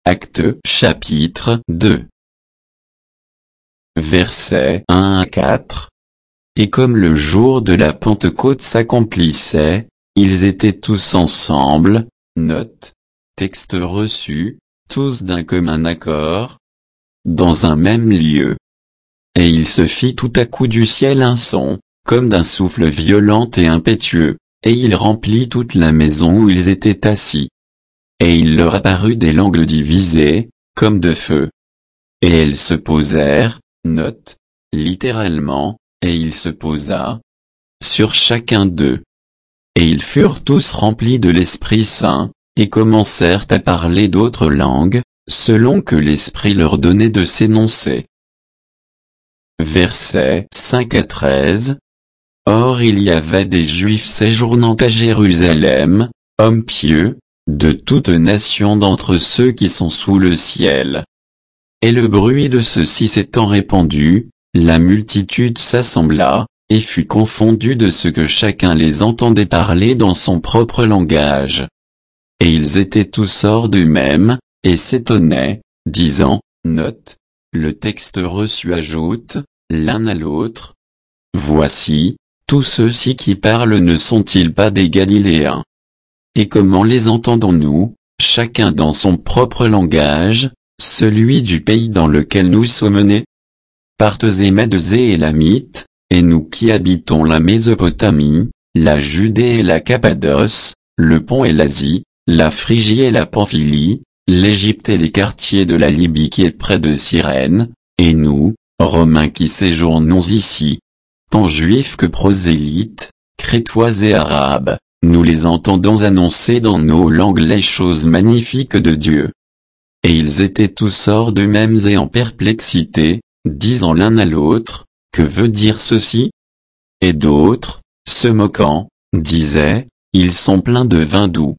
Actes chapitre 2. Versets 1 à 4. Et comme le jour de la Pentecôte s'accomplissait, ils étaient tous ensemble, note, texte reçu, tous d'un commun accord, dans un même lieu. Et il se fit tout à coup du ciel un son, comme d'un souffle violent et impétueux, et il remplit toute la maison où ils étaient assis. Et il leur apparut des langues divisées, comme de feu. Et elles se posèrent, note, littéralement, et il se posa sur chacun d'eux. Et ils furent tous remplis de l'Esprit Saint, et commencèrent à parler d'autres langues, selon que l'Esprit leur donnait de s'énoncer. Versets 5 à 13. Or il y avait des Juifs séjournant à Jérusalem, hommes pieux, de toute nation d'entre ceux qui sont sous le ciel. Et le bruit de ceux-ci s'étant répandu, la multitude s'assembla, et fut confondue de ce que chacun les entendait parler dans son propre langage. Et ils étaient tous hors d'eux-mêmes, et s'étonnaient, disant, note, le texte reçu ajoute, l'un à l'autre. Voici, tous ceux-ci qui parlent ne sont-ils pas des Galiléens? Et comment les entendons-nous, chacun dans son propre langage, celui du pays dans lequel nous sommes nés? Parthes et Mèdes et Élamites, et nous qui habitons la Mésopotamie, la Judée et la Cappadoce, le Pont et l'Asie, la Phrygie et la Pamphylie, l'Égypte et les quartiers de la Libye qui est près de Cyrène, et nous, Romains qui séjournons ici, tant juifs que prosélytes, crétois et arabes, nous les entendons annoncer dans nos langues les choses magnifiques de Dieu. Et ils étaient tous hors d'eux-mêmes et en perplexité, disant l'un à l'autre, que veut dire ceci? Et d'autres, se moquant, disaient, ils sont pleins de vin doux.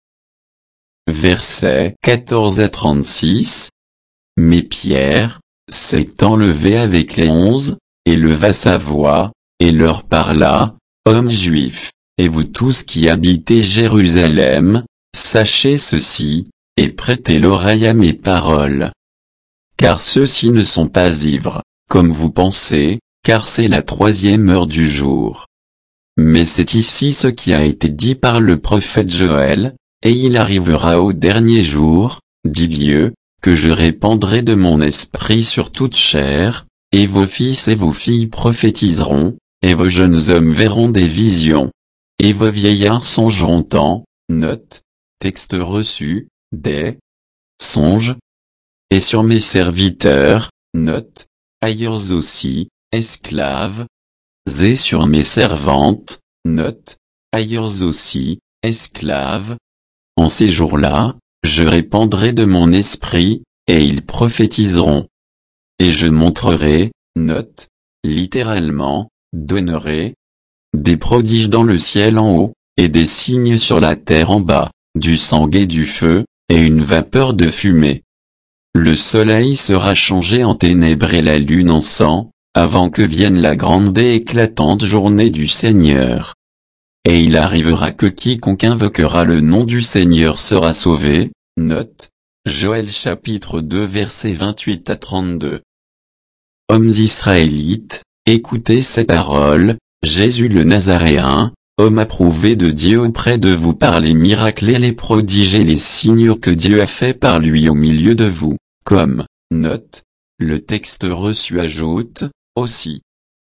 Versets 14 à 36. Mais Pierre, s'étant levé avec les 11, éleva sa voix, et leur parla, hommes juifs, et vous tous qui habitez Jérusalem, sachez ceci, et prêtez l'oreille à mes paroles. Car ceux-ci ne sont pas ivres, comme vous pensez, car c'est la 3e heure du jour. Mais c'est ici ce qui a été dit par le prophète Joël, et il arrivera au dernier jour, dit Dieu, que je répandrai de mon esprit sur toute chair, et vos fils et vos filles prophétiseront, et vos jeunes hommes verront des visions. Et vos vieillards songeront en, note, texte reçu, des songes. Et sur mes serviteurs, note, ailleurs aussi, esclaves. Et sur mes servantes, note, ailleurs aussi, esclaves. En ces jours-là, je répandrai de mon esprit, et ils prophétiseront. Et je montrerai, note, littéralement, donnerai, des prodiges dans le ciel en haut, et des signes sur la terre en bas, du sang et du feu, et une vapeur de fumée. Le soleil sera changé en ténèbres et la lune en sang, avant que vienne la grande et éclatante journée du Seigneur. Et il arrivera que quiconque invoquera le nom du Seigneur sera sauvé, note, Joël chapitre 2 versets 28 à 32. Hommes israélites, écoutez ces paroles, Jésus le Nazaréen, homme approuvé de Dieu auprès de vous par les miracles et les prodiges et les signes que Dieu a fait par lui au milieu de vous, comme, note, le texte reçu ajoute, aussi.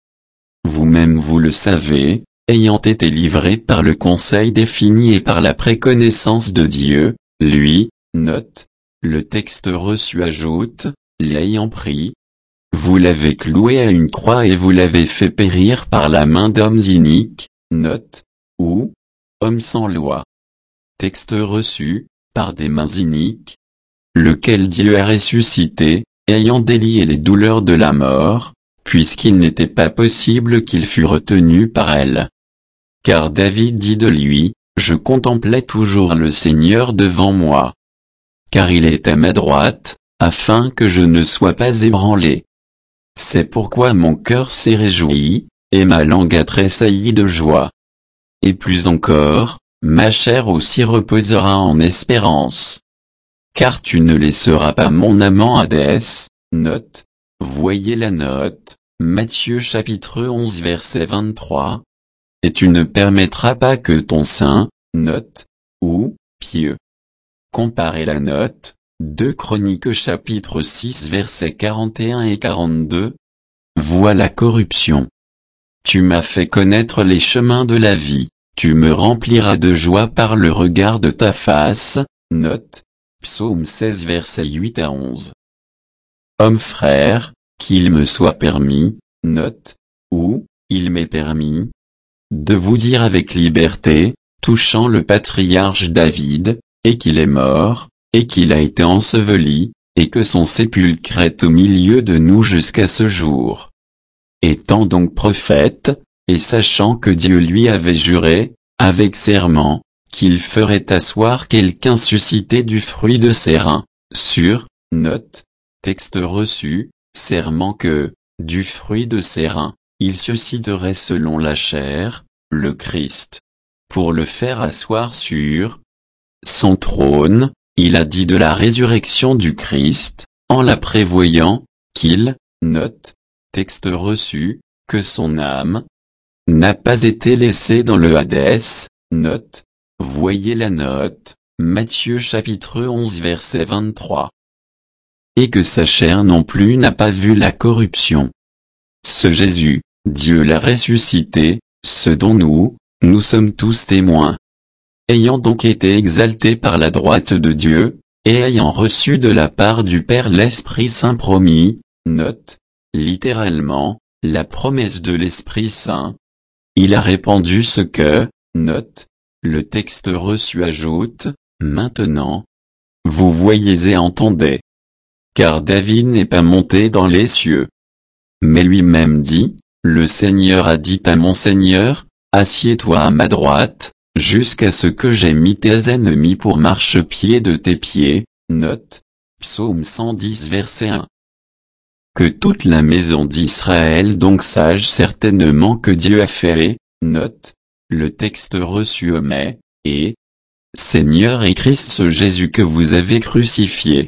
Vous-même vous le savez, ayant été livrés par le conseil défini et par la préconnaissance de Dieu, lui, note, le texte reçu ajoute, l'ayant pris. Vous l'avez cloué à une croix et vous l'avez fait périr par la main d'hommes iniques, note, ou, hommes sans loi. Texte reçu, par des mains iniques, lequel Dieu a ressuscité, ayant délié les douleurs de la mort, puisqu'il n'était pas possible qu'il fût retenu par elle. Car David dit de lui, je contemplais toujours le Seigneur devant moi. Car il est à ma droite, afin que je ne sois pas ébranlé. C'est pourquoi mon cœur s'est réjoui, et ma langue a tressailli de joie. Et plus encore, ma chair aussi reposera en espérance. car tu ne laisseras pas mon amant Hadès. Note. Voyez la note, Matthieu chapitre 11 verset 23. Et tu ne permettras pas que ton saint, note, ou, pieux. Comparez la note, 2 Chroniques chapitre 6 versets 41 et 42. Vois la corruption. Tu m'as fait connaître les chemins de la vie, tu me rempliras de joie par le regard de ta face. Note. Psaume 16 versets 8 à 11. Homme frère, qu'il me soit permis, note, ou, il m'est permis, de vous dire avec liberté, touchant le patriarche David, et qu'il est mort, et qu'il a été enseveli, et que son sépulcre est au milieu de nous jusqu'à ce jour. Étant donc prophète, et sachant que Dieu lui avait juré, avec serment, qu'il ferait asseoir quelqu'un suscité du fruit de ses reins, sur, note, texte reçu, serment que, du fruit de ses reins, il susciterait selon la chair, le Christ. Pour le faire asseoir sur son trône, il a dit de la résurrection du Christ, en la prévoyant, qu'il, note, texte reçu, que son âme n'a pas été laissée dans le Hadès, note, voyez la note, Matthieu chapitre 11 verset 23. Et que sa chair non plus n'a pas vu la corruption. Ce Jésus, Dieu l'a ressuscité, ce dont nous sommes tous témoins. Ayant donc été exalté par la droite de Dieu, et ayant reçu de la part du Père l'Esprit Saint promis, note, littéralement, la promesse de l'Esprit Saint, il a répandu ce que, note, le texte reçu ajoute, maintenant, vous voyez et entendez. Car David n'est pas monté dans les cieux. Mais lui-même dit, le Seigneur a dit à mon Seigneur, assieds-toi à ma droite, jusqu'à ce que j'aie mis tes ennemis pour marchepied de tes pieds. Note. Psaume 110 verset 1. Que toute la maison d'Israël donc sache certainement que Dieu a fait, note, le texte reçu omet, et Seigneur et Christ ce Jésus que vous avez crucifié.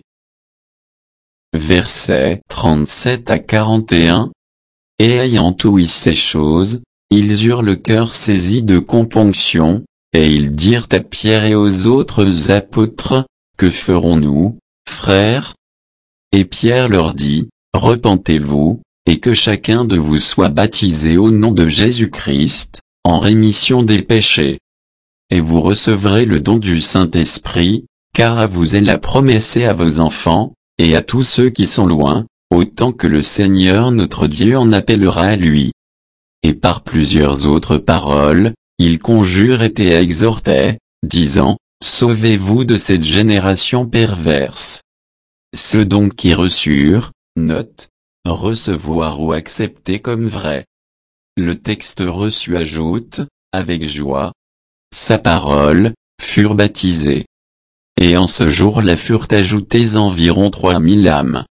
Versets 37 à 41. Et ayant ouï ces choses, ils eurent le cœur saisi de componction, et ils dirent à Pierre et aux autres apôtres, que ferons-nous, frères? Et Pierre leur dit, repentez-vous, et que chacun de vous soit baptisé au nom de Jésus-Christ, en rémission des péchés. Et vous recevrez le don du Saint-Esprit, car à vous est la promesse et à vos enfants, et à tous ceux qui sont loin, autant que le Seigneur notre Dieu en appellera à lui. Et par plusieurs autres paroles, il conjure et exhortait, disant, sauvez-vous de cette génération perverse. Ceux donc qui reçurent, note, recevoir ou accepter comme vrai. Le texte reçu ajoute, avec joie, sa parole, furent baptisés. Et en ce jour-là furent ajoutées environ 3000 âmes.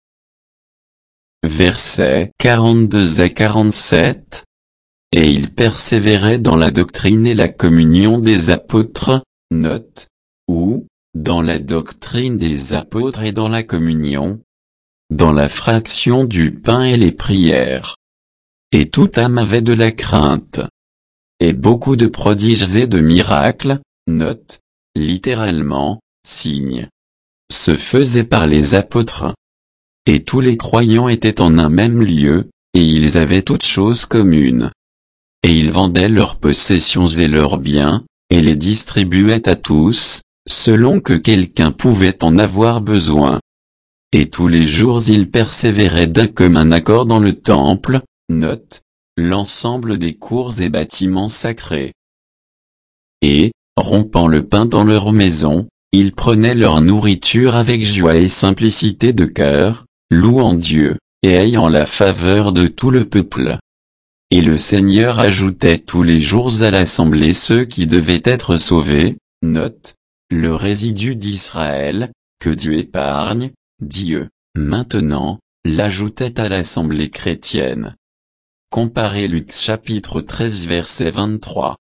Versets 42 à 47. Et ils persévéraient dans la doctrine et la communion des apôtres, note, ou, dans la doctrine des apôtres et dans la communion, dans la fraction du pain et les prières. Et toute âme avait de la crainte. Et beaucoup de prodiges et de miracles, note, littéralement, signes, se faisaient par les apôtres. Et tous les croyants étaient en un même lieu, et ils avaient toutes choses communes. Et ils vendaient leurs possessions et leurs biens, et les distribuaient à tous, selon que quelqu'un pouvait en avoir besoin. Et tous les jours ils persévéraient d'un commun accord dans le temple, note, l'ensemble des cours et bâtiments sacrés. Et, rompant le pain dans leur maison, ils prenaient leur nourriture avec joie et simplicité de cœur, louant Dieu, et ayant la faveur de tout le peuple. Et le Seigneur ajoutait tous les jours à l'assemblée ceux qui devaient être sauvés, note, le résidu d'Israël, que Dieu épargne, Dieu, maintenant, l'ajoutait à l'assemblée chrétienne. Comparez Luc chapitre 13 verset 23.